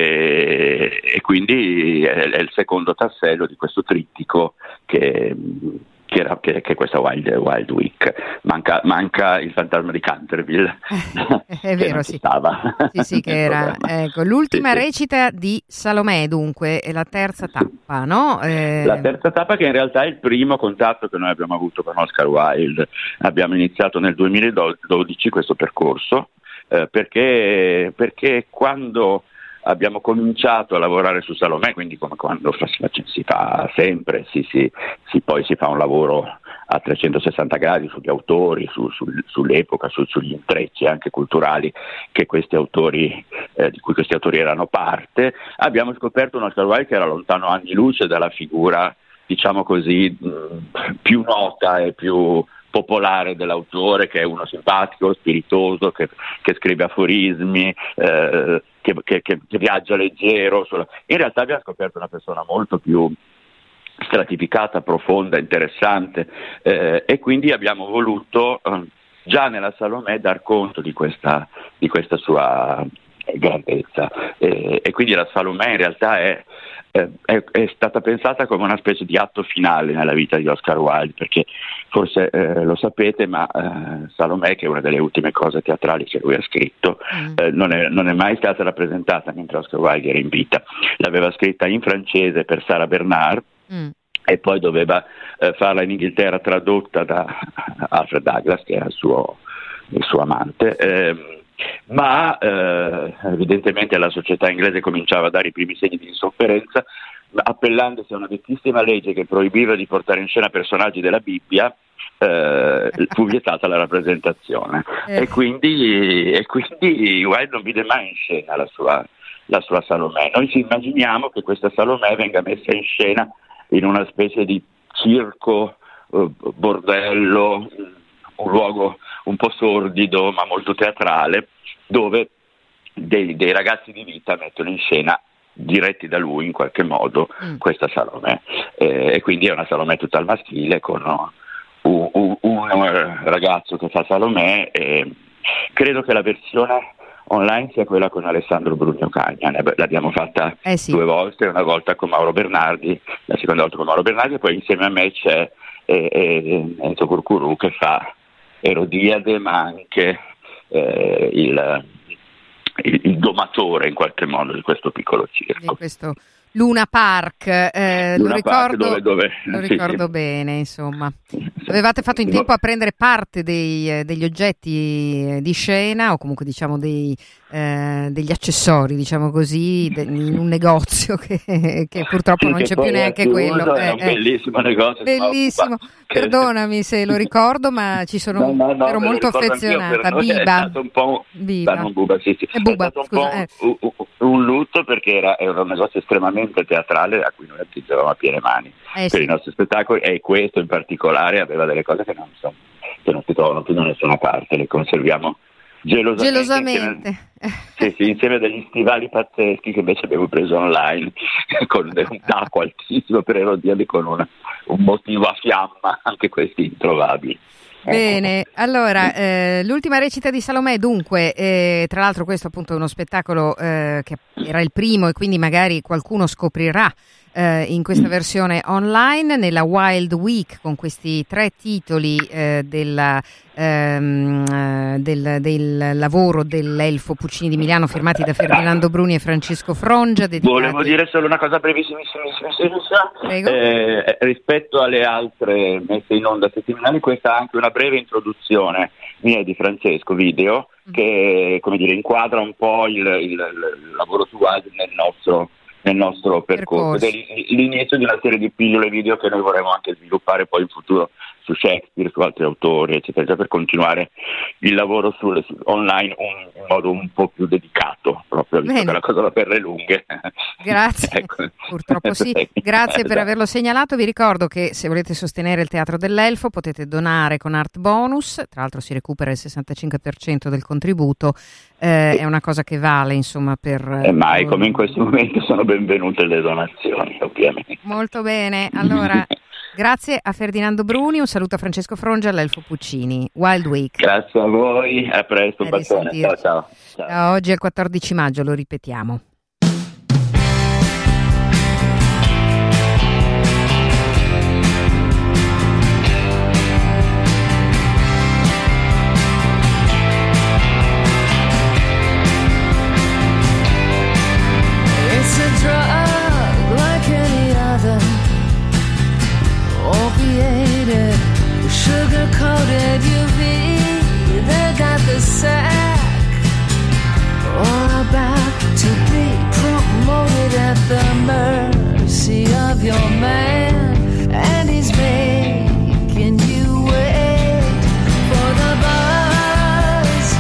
e, e quindi è, è il secondo tassello di questo trittico che, che, era, che, che è questa Wild, Wild Week. Manca, manca il fantasma di Canterville, Eh, è che vero, non sì. ci stava. Sì, sì, che nel era programma. ecco, l'ultima Sì, sì. recita di Salomè, dunque, è la terza tappa, no? Eh, La terza tappa, che in realtà è il primo contatto che noi abbiamo avuto con Oscar Wilde. Abbiamo iniziato nel duemiladodici questo percorso eh, perché, perché quando abbiamo cominciato a lavorare su Salomè, quindi come quando si fa sempre, si, si, si, poi si fa un lavoro a trecentosessanta gradi sugli autori, su, su, sull'epoca, su, sugli intrecci anche culturali che questi autori, eh, di cui questi autori erano parte, abbiamo scoperto un Oscar Wilde che era lontano anni luce dalla figura, diciamo così, mh, più nota e più popolare dell'autore, che è uno simpatico, spiritoso, che, che scrive aforismi, eh, che, che, che viaggia leggero. Sulla... In realtà abbiamo scoperto una persona molto più stratificata, profonda, interessante, eh, e quindi abbiamo voluto eh, già nella Salomè dar conto di questa, di questa sua grandezza, eh, e quindi la Salomè in realtà è È, è stata pensata come una specie di atto finale nella vita di Oscar Wilde, perché forse eh, lo sapete, ma eh, Salomè, che è una delle ultime cose teatrali che lui ha scritto, mm. eh, non, è, non è mai stata rappresentata mentre Oscar Wilde era in vita. L'aveva scritta in francese per Sarah Bernard mm. e poi doveva eh, farla in Inghilterra tradotta da Alfred Douglas, che era il suo, il suo amante. Eh, ma eh, evidentemente la società inglese cominciava a dare i primi segni di insofferenza, appellandosi a una vecchissima legge che proibiva di portare in scena personaggi della Bibbia. Eh, fu vietata la rappresentazione eh. e quindi e quindi Wilde non vide mai in scena la sua, la sua Salomè. Noi ci immaginiamo che questa Salomè venga messa in scena in una specie di circo, eh, bordello, un luogo un po' sordido ma molto teatrale, dove dei, dei ragazzi di vita mettono in scena, diretti da lui in qualche modo, mm. questa Salomè, eh, e quindi è una Salomè tutta al maschile con un, un, un ragazzo che fa Salomè, e credo che la versione online sia quella con Alessandro Brugno Cagna. L'abbiamo fatta eh sì. due volte, una volta con Mauro Bernardi, la seconda volta con Mauro Bernardi, e poi insieme a me c'è eh, eh, Enzo Curcurù che fa Erodiade, ma anche eh, il, il, il domatore in qualche modo di questo piccolo circo. Di questo Luna Park, eh, Luna lo ricordo, Park dove, dove, lo sì, ricordo sì. bene, insomma. Avevate fatto in tempo a prendere parte dei, degli oggetti di scena, o comunque diciamo dei, eh, degli accessori, diciamo così, de, in un negozio che, che purtroppo sì, non che c'è più neanche quello. È eh, un bellissimo negozio. Bellissimo, perdonami se lo ricordo, ma ci sono, no, no, no, ero molto affezionata. Biba. È stato un po' un, Biba. Non Buba, sì, sì. È Buba, è stato un scusa, po' eh. un, un, un lutto, perché era, era un negozio estremamente teatrale a cui noi attingevamo a piene mani eh, per sì. i nostri spettacoli, e questo in particolare aveva delle cose che non, so, che non si trovano più da nessuna parte, le conserviamo gelosamente, gelosamente. Insieme, sì, sì, insieme a degli stivali pazzeschi che invece abbiamo preso online con un tacco altissimo per Erodiade, con una, un motivo a fiamma, anche questi introvabili. Bene, allora eh, l'ultima recita di Salomè, dunque, eh, tra l'altro questo appunto è uno spettacolo eh, che era il primo e quindi magari qualcuno scoprirà eh, in questa versione online, nella Wild Week, con questi tre titoli eh, della, ehm, del, del lavoro dell'Elfo Puccini di Milano, firmati da Ferdinando Bruni e Francesco Frongia. Dedicati... Volevo dire solo una cosa brevissimissima. Eh, rispetto alle altre messe in onda settimanali, questa ha anche una breve introduzione mia e di Francesco video che, come dire, inquadra un po' il, il, il lavoro su Wild nel nostro nel nostro percorso, ed è l'inizio di una serie di pillole video che noi vorremmo anche sviluppare poi in futuro su Shakespeare, su altri autori, eccetera, eccetera, per continuare il lavoro sul, sul online un, in modo un po' più dedicato, proprio, visto che la cosa va per le lunghe. Grazie, ecco. Purtroppo sì. Grazie per averlo segnalato. Vi ricordo che se volete sostenere il Teatro dell'Elfo potete donare con Art Bonus, tra l'altro si recupera il sessantacinque per cento del contributo, eh, è una cosa che vale, insomma, per... Eh, mai come in questo momento sono benvenute le donazioni, ovviamente. Molto bene, allora... Grazie a Ferdinando Bruni, un saluto a Francesco Frongia e all'Elfo Puccini. Wild Week. Grazie a voi, a presto, bacione. Ciao, ciao, ciao. Da oggi è il quattordici maggio, lo ripetiamo. It's a drug like any other, opiated, sugar-coated U V. They got the sack, or about to be promoted at the mercy of your man, and he's making you wait for the buzz.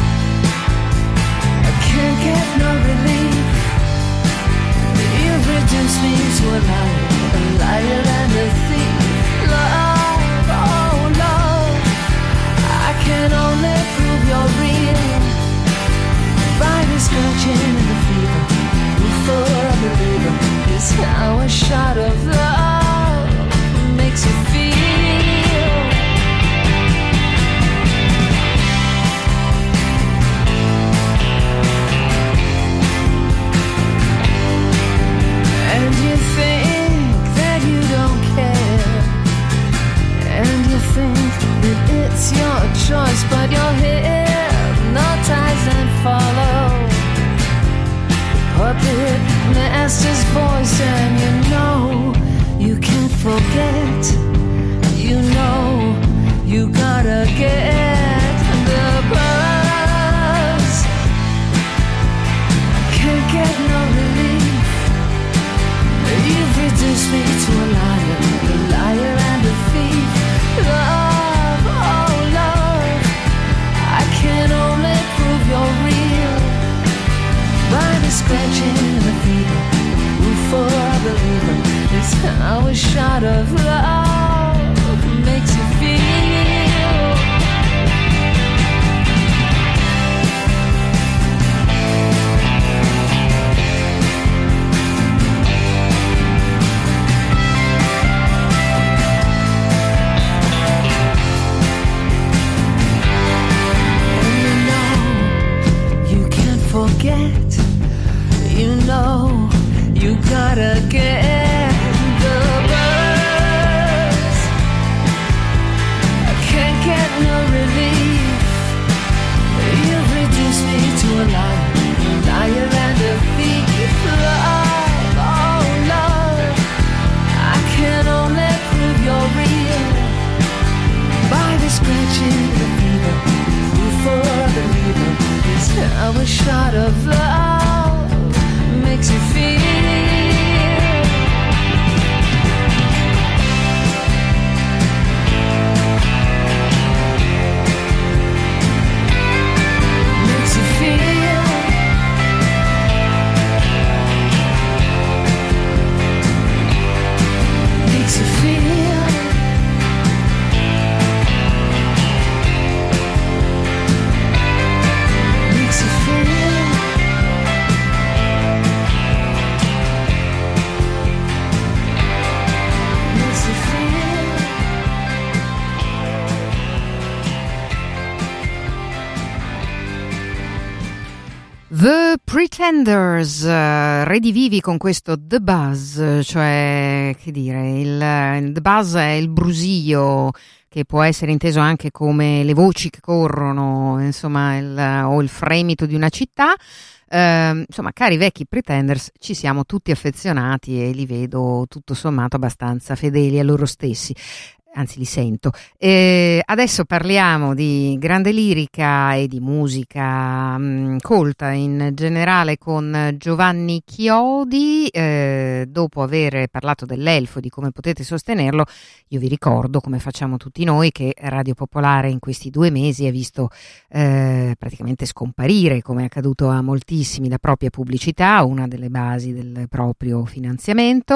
I can't get no relief. You've reduced me to a liar, a liar and a thief. Love, oh love, I can only prove you're real by the scratching and the fever. For a believer is how a shot of love makes you feel. And you think that you don't care, and you think that it's your choice, but you're hypnotized and follow puppet master's voice, and you know you can't forget. You know you gotta get the buzz. Can't get no relief. You've reduced me to a liar, a liar and a thief. Love, oh love, I can only prove you're real by the scratching and the fever. For a believer is how a shot of love makes you feel. Forget, you know, you gotta get the buzz. I can't get no relief. You've reduced me to a liar, a liar and a thief. Love, oh love, I can only prove you're real by the scratching, the fever. For a believer is how a shot of love makes you feel. Pretenders, uh, redivivi con questo The Buzz, cioè, che dire, il, il The Buzz è il brusio, che può essere inteso anche come le voci che corrono, insomma, il, o il fremito di una città. Uh, insomma, cari vecchi Pretenders, ci siamo tutti affezionati e li vedo tutto sommato abbastanza fedeli a loro stessi. Anzi, li sento. Eh, adesso parliamo di grande lirica e di musica mh, colta in generale con Giovanni Chiodi. Eh, dopo aver parlato dell'elfo, di come potete sostenerlo, io vi ricordo, come facciamo tutti noi, che Radio Popolare in questi due mesi ha visto eh, praticamente scomparire, come è accaduto a moltissimi, la propria pubblicità, una delle basi del proprio finanziamento.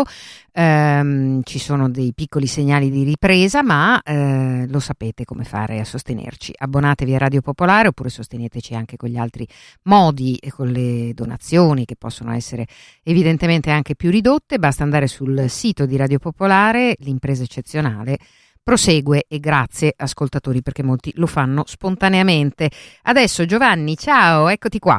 Eh, ci sono dei piccoli segnali di ripresa, ma eh, lo sapete come fare a sostenerci. Abbonatevi a Radio Popolare oppure sosteneteci anche con gli altri modi e con le donazioni, che possono essere evidentemente anche più ridotte. Basta andare sul sito di Radio Popolare. L'impresa eccezionale prosegue e grazie ascoltatori, perché molti lo fanno spontaneamente. Adesso Giovanni, ciao, eccoti qua.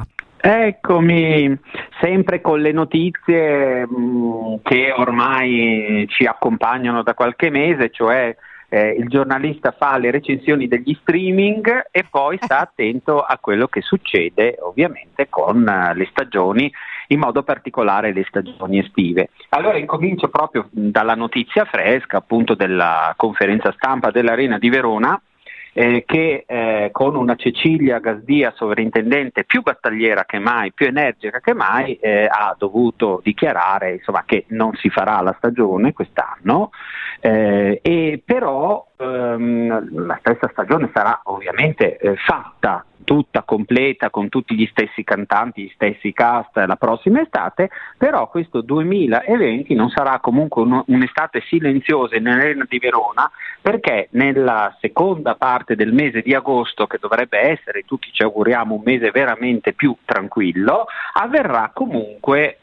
Eccomi, sempre con le notizie mh, che ormai ci accompagnano da qualche mese, cioè eh, il giornalista fa le recensioni degli streaming e poi sta attento a quello che succede ovviamente con uh, le stagioni, in modo particolare le stagioni estive. Allora incomincio proprio dalla notizia fresca, appunto, della conferenza stampa dell'Arena di Verona, Eh, che eh, con una Cecilia Gasdia, sovrintendente, più battagliera che mai, più energica che mai, eh, ha dovuto dichiarare, insomma, che non si farà la stagione quest'anno, eh, e però ehm, la stessa stagione sarà ovviamente eh, fatta tutta completa con tutti gli stessi cantanti, gli stessi cast la prossima estate, però questo duemilaventi non sarà comunque un, un'estate silenziosa nell'Arena di Verona, perché nella seconda parte del mese di agosto, che dovrebbe essere, tutti ci auguriamo, un mese veramente più tranquillo, avverrà comunque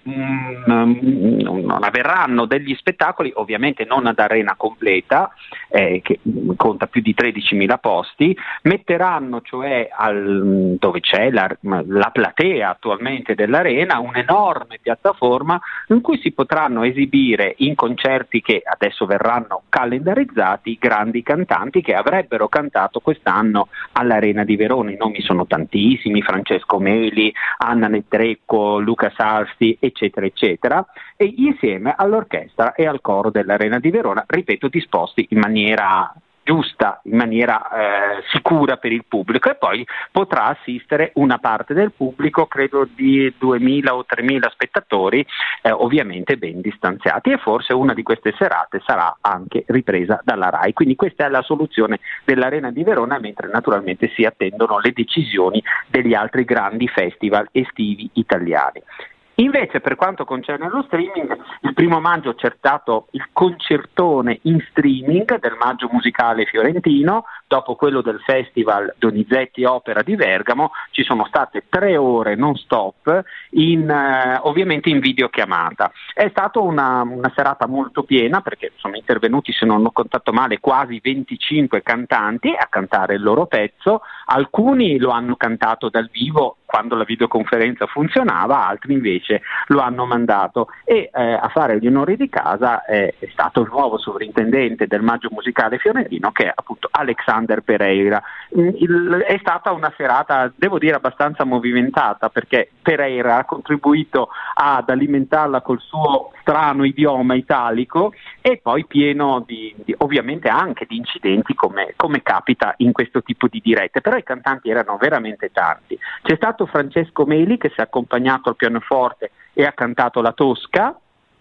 um, non avverranno degli spettacoli, ovviamente non ad arena completa, eh, che conta più di tredicimila posti, metteranno cioè al dove c'è la, la platea attualmente dell'arena, un'enorme piattaforma in cui si potranno esibire in concerti che adesso verranno calendarizzati grandi cantanti che avrebbero cantato quest'anno all'Arena di Verona. I nomi sono tantissimi: Francesco Meli, Anna Netrebko, Luca Salsti, eccetera eccetera, e insieme all'orchestra e al coro dell'Arena di Verona, ripeto, disposti in maniera giusta, in maniera eh, sicura per il pubblico, e poi potrà assistere una parte del pubblico, credo di duemila o tremila spettatori, eh, ovviamente ben distanziati, e forse una di queste serate sarà anche ripresa dalla RAI. Quindi questa è la soluzione dell'Arena di Verona, mentre naturalmente si attendono le decisioni degli altri grandi festival estivi italiani. Invece, per quanto concerne lo streaming, il primo maggio c'è stato il concertone in streaming del Maggio Musicale Fiorentino. Dopo quello del Festival Donizetti Opera di Bergamo ci sono state tre ore non stop, in, eh, ovviamente in videochiamata. È stata una, una serata molto piena, perché sono intervenuti, se non ho contato male, quasi venticinque cantanti a cantare il loro pezzo. Alcuni lo hanno cantato dal vivo quando la videoconferenza funzionava, altri invece lo hanno mandato, e eh, a fare gli onori di casa eh, è stato il nuovo sovrintendente del Maggio Musicale Fiorentino, che è appunto Alexander Pereira. Il, è stata una serata, devo dire, abbastanza movimentata, perché Pereira ha contribuito ad alimentarla col suo strano idioma italico, e poi pieno di, di ovviamente anche di incidenti, come, come capita in questo tipo di dirette, però i cantanti erano veramente tanti. C'è stato Francesco Meli, che si è accompagnato al pianoforte e ha cantato la Tosca,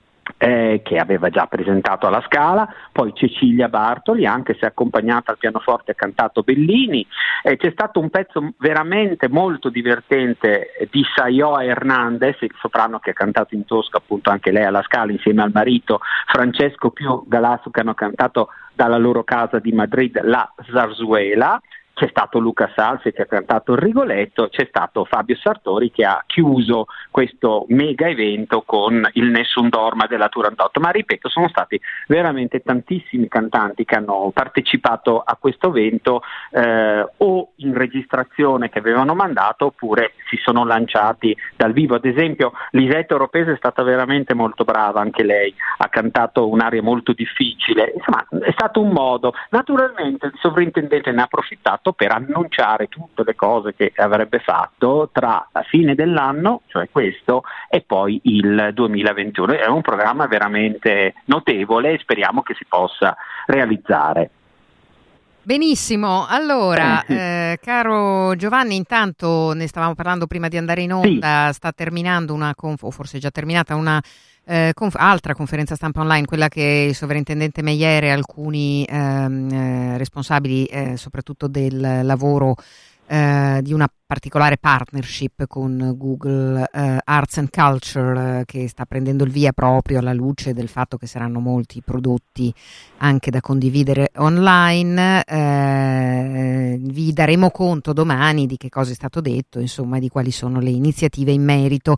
eh, che aveva già presentato alla Scala. Poi Cecilia Bartoli, anche se accompagnata al pianoforte, ha cantato Bellini. Eh, c'è stato un pezzo veramente molto divertente di Sayoa Hernandez, il soprano che ha cantato in Tosca appunto anche lei alla Scala insieme al marito Francesco più Galasso, che hanno cantato dalla loro casa di Madrid la Zarzuela. c'è stato Luca Salsi che ha cantato il Rigoletto, c'è stato Fabio Sartori che ha chiuso questo mega evento con il Nessun Dorma della Turandot, ma ripeto, sono stati veramente tantissimi cantanti che hanno partecipato a questo evento, eh, o in registrazione che avevano mandato oppure si sono lanciati dal vivo. Ad esempio Lisetta Oropese è stata veramente molto brava, anche lei ha cantato un'aria molto difficile, insomma è stato un modo. Naturalmente il sovrintendente ne ha approfittato per annunciare tutte le cose che avrebbe fatto tra la fine dell'anno, cioè questo, e poi il duemilaventuno. È un programma veramente notevole e speriamo che si possa realizzare. Benissimo, allora eh, caro Giovanni, intanto ne stavamo parlando prima di andare in onda, sì. Sta terminando una conf- o forse è già terminata una eh, conf- altra conferenza stampa online, quella che il sovrintendente Meiere e alcuni ehm, eh, responsabili eh, soprattutto del lavoro eh, di una particolare partnership con Google eh, Arts and Culture eh, che sta prendendo il via proprio alla luce del fatto che saranno molti prodotti anche da condividere online. Eh, vi daremo conto domani di che cosa è stato detto, insomma, di quali sono le iniziative in merito.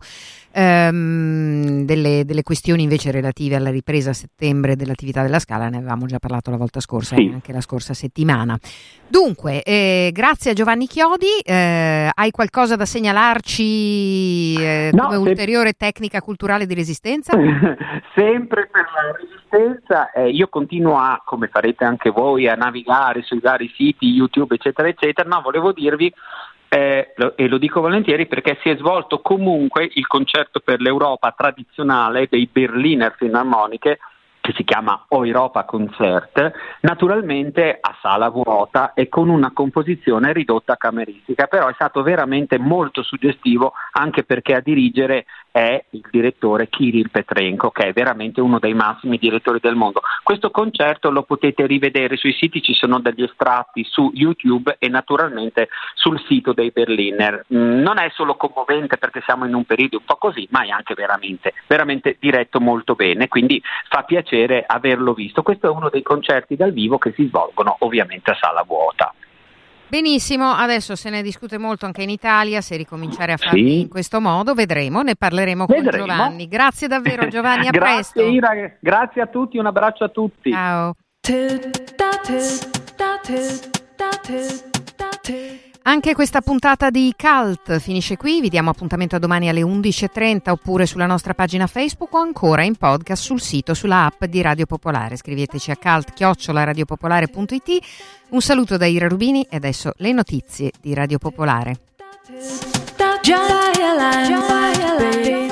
Ehm, delle, delle questioni invece relative alla ripresa a settembre dell'attività della Scala ne avevamo già parlato la volta scorsa, sì. E anche la scorsa settimana. Dunque, eh, grazie a Giovanni Chiodi. Eh, hai qualcosa da segnalarci eh, no, come se... ulteriore tecnica culturale di resistenza? Sempre per la resistenza, eh, io continuo a, come farete anche voi, a navigare sui vari siti YouTube eccetera eccetera. No, volevo dirvi Eh, lo, e lo dico volentieri perché si è svolto comunque il concerto per l'Europa tradizionale dei Berliner Philharmoniche, che si chiama Europa Concert, naturalmente a sala vuota e con una composizione ridotta cameristica, però è stato veramente molto suggestivo, anche perché a dirigere è il direttore Kirill Petrenko, che è veramente uno dei massimi direttori del mondo. Questo concerto lo potete rivedere sui siti, ci sono degli estratti su YouTube e naturalmente sul sito dei Berliner. Non è solo commovente perché siamo in un periodo un po' così, ma è anche veramente, veramente diretto molto bene, quindi fa piacere averlo visto. Questo è uno dei concerti dal vivo che si svolgono ovviamente a sala vuota. Benissimo, adesso se ne discute molto anche in Italia, se ricominciare a farli sì. in questo modo, vedremo, ne parleremo vedremo. con Giovanni. Grazie davvero Giovanni, a grazie, presto. Ira, grazie a tutti, un abbraccio a tutti. Ciao. Anche questa puntata di Cult finisce qui, vi diamo appuntamento a domani alle undici e trenta oppure sulla nostra pagina Facebook o ancora in podcast sul sito, sulla app di Radio Popolare. Scriveteci a cult chiocciola radiopopolare punto it. Un saluto da Ira Rubini e adesso le notizie di Radio Popolare.